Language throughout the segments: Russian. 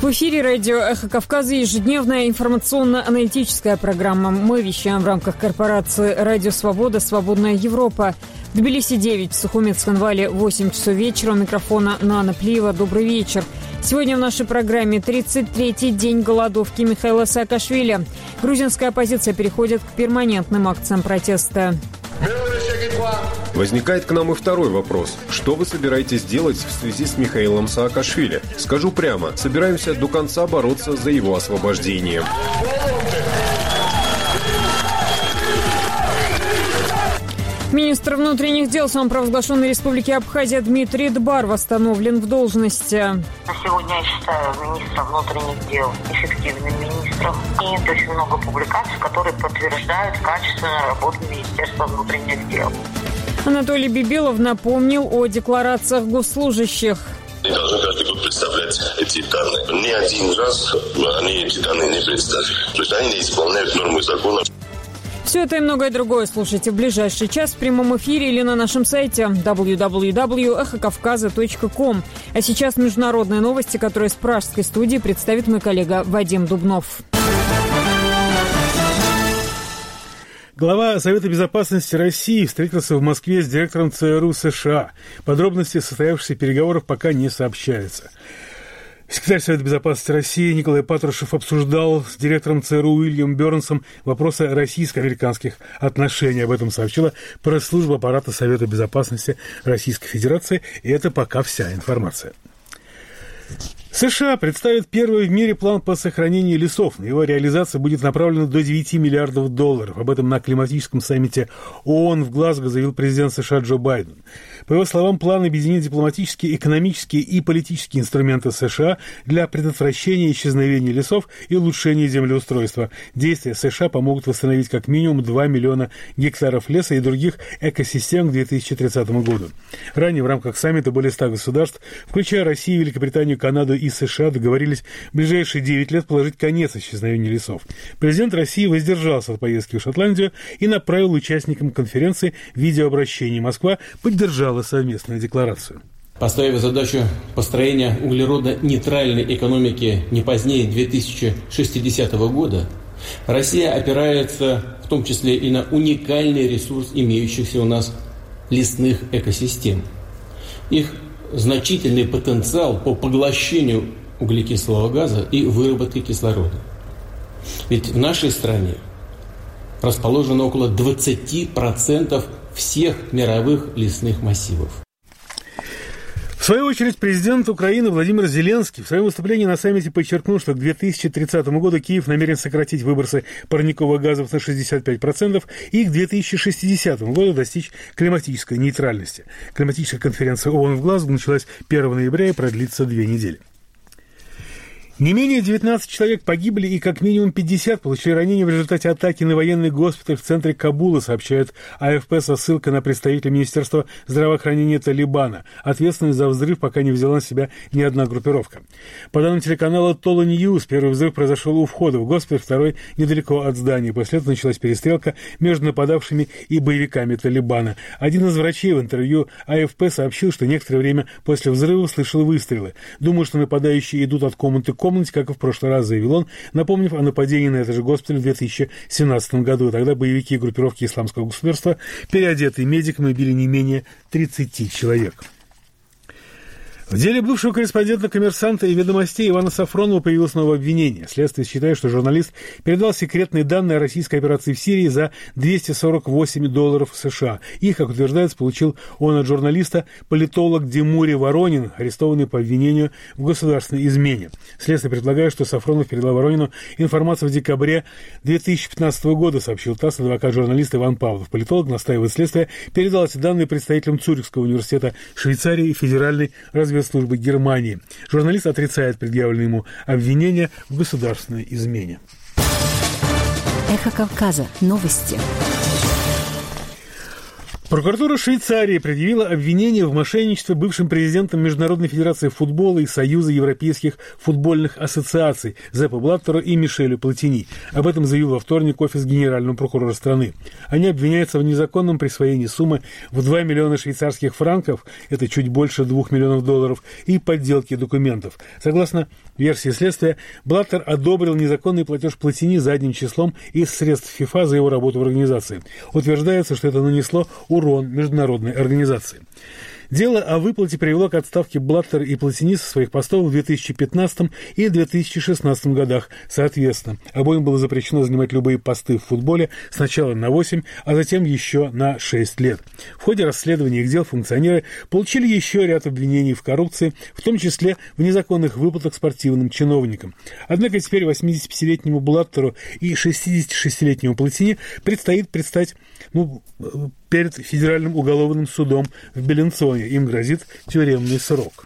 В эфире радио «Эхо Кавказа» ежедневная информационно-аналитическая программа. Мы вещаем в рамках корпорации «Радио Свобода. Свободная Европа». В Тбилиси 9, в Сухумецком-Вале 8 часов вечера. У микрофона Нана Плиева. Добрый вечер. Сегодня в нашей программе 33-й день голодовки Михаила Саакашвили. Грузинская оппозиция переходит к перманентным акциям протеста. Возникает к нам и второй вопрос. Что вы собираетесь делать в связи с Михаилом Саакашвили? Скажу прямо, собираемся до конца бороться за его освобождение. Министр внутренних дел самопровозглашенной Республики Абхазия Дмитрий Дбар восстановлен в должности. На сегодня я считаю министра внутренних дел эффективным министром. И очень много публикаций, которые подтверждают качественную работу Министерства внутренних дел. Анатолий Бибилов напомнил о декларациях госслужащих. Они должны каждый год представлять эти данные. Ни один раз они эти данные не представили. То есть они не исполняют нормы закона. Все это и многое другое слушайте в ближайший час в прямом эфире или на нашем сайте www.эхокавказа.ком. А сейчас международные новости, которые с пражской студии представит мой коллега Вадим Дубнов. Глава Совета безопасности России встретился в Москве с директором ЦРУ США. Подробности состоявшихся переговоров пока не сообщаются. Секретарь Совета безопасности России Николай Патрушев обсуждал с директором ЦРУ Уильямом Бёрнсом вопросы российско-американских отношений. Об этом сообщила пресс-служба аппарата Совета безопасности Российской Федерации. И это пока вся информация. США представит первый в мире план по сохранению лесов. Его реализация будет направлена до $9 миллиардов. Об этом на климатическом саммите ООН в Глазго заявил президент США Джо Байден. По его словам, план объединит дипломатические, экономические и политические инструменты США для предотвращения исчезновения лесов и улучшения землеустройства. Действия США помогут восстановить как минимум 2 миллиона гектаров леса и других экосистем к 2030 году. Ранее в рамках саммита более 100 государств, включая Россию, Великобританию, Канаду и США, договорились в ближайшие 9 лет положить конец исчезновению лесов. Президент России воздержался от поездки в Шотландию и направил участникам конференции видеообращение. Москва поддержала совместную декларацию. Поставив задачу построения углеродно-нейтральной экономики не позднее 2060 года, Россия опирается в том числе и на уникальный ресурс имеющихся у нас лесных экосистем. Их значительный потенциал по поглощению углекислого газа и выработке кислорода. Ведь в нашей стране расположено около 20% всех мировых лесных массивов. В свою очередь, президент Украины Владимир Зеленский в своем выступлении на саммите подчеркнул, что к 2030 году Киев намерен сократить выбросы парниковых газов на 65% и к 2060 году достичь климатической нейтральности. Климатическая конференция ООН в Глазго началась 1 ноября и продлится 2 недели. Не менее 19 человек погибли и как минимум 50 получили ранения в результате атаки на военный госпиталь в центре Кабула, сообщает АФП со ссылкой на представителя Министерства здравоохранения Талибана. Ответственность за взрыв пока не взяла на себя ни одна группировка. По данным телеканала Тола Ньюс, первый взрыв произошел у входа в госпиталь, второй недалеко от здания. После этого началась перестрелка между нападавшими и боевиками Талибана. Один из врачей в интервью АФП сообщил, что некоторое время после взрыва слышал выстрелы. Думаю, что нападающие идут от комнаты к комнате, как и в прошлый раз, заявил он, напомнив о нападении на этот же госпиталь в 2017 году. Тогда боевики и группировки Исламского государства, переодетые медиками, убили не менее 30 человек. В деле бывшего корреспондента «Коммерсанта» и «Ведомостей» Ивана Сафронова появилось новое обвинение. Следствие считает, что журналист передал секретные данные о российской операции в Сирии за $248 США. Их, как утверждается, получил он от журналиста политолог Демури Воронин, арестованный по обвинению в государственной измене. Следствие предполагает, что Сафронов передал Воронину информацию в декабре 2015 года, сообщил ТАСС адвокат журналиста Иван Павлов. Политолог, настаивает следствие, передал эти данные представителям Цюрихского университета Швейцарии и Федеральной разведслужбы Германии. Журналист отрицает предъявленные ему обвинения в государственной измене. Эхо Кавказа. Новости. Прокуратура Швейцарии предъявила обвинение в мошенничестве бывшим президентом Международной федерации футбола и Союза европейских футбольных ассоциаций Зеппу Блаттеру и Мишелю Платини. Об этом заявил во вторник офис генерального прокурора страны. Они обвиняются в незаконном присвоении суммы в 2 миллиона швейцарских франков, это чуть больше 2 миллионов долларов, и подделке документов. Согласно версии следствия, Блаттер одобрил незаконный платеж Платини задним числом из средств ФИФА за его работу в организации. Утверждается, что это нанесло урон международной организации. Дело о выплате привело к отставке Блаттера и Платини со своих постов в 2015 и 2016 годах соответственно. Обоим было запрещено занимать любые посты в футболе сначала на 8, а затем еще на 6 лет. В ходе расследования их дел функционеры получили еще ряд обвинений в коррупции, в том числе в незаконных выплатах спортивным чиновникам. Однако теперь 85-летнему Блаттеру и 66-летнему Платини предстоит предстать перед Федеральным уголовным судом в Беллинцоне. Им грозит тюремный срок.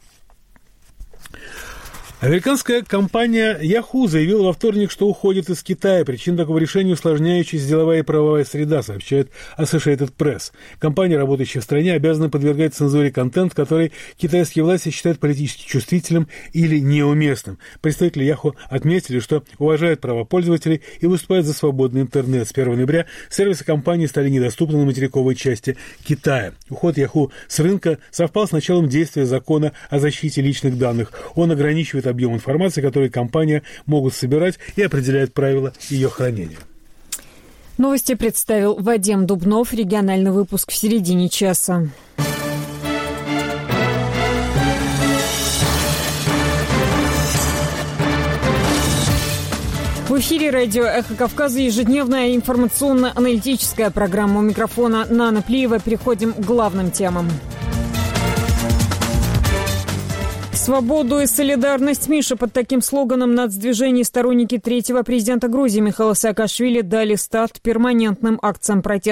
Американская компания Yahoo заявила во вторник, что уходит из Китая. Причина такого решения — усложняющаяся деловая и правовая среда, сообщает Associated Press. Компания, работающая в стране, обязана подвергать цензуре контент, который китайские власти считают политически чувствительным или неуместным. Представители Yahoo отметили, что уважают права пользователей и выступают за свободный интернет. С 1 ноября сервисы компании стали недоступны на материковой части Китая. Уход Yahoo с рынка совпал с началом действия закона о защите личных данных. Он ограничивает объем информации, который компания могут собирать, и определяет правила ее хранения. Новости представил Вадим Дубнов. Региональный выпуск в середине часа. В эфире радио «Эхо Кавказа» ежедневная информационно-аналитическая программа. У микрофона Нана Плиева. Переходим к главным темам. Свободу и солидарность Миша. Под таким слоганом нацдвижения сторонники третьего президента Грузии Михаила Саакашвили дали старт перманентным акциям протеста.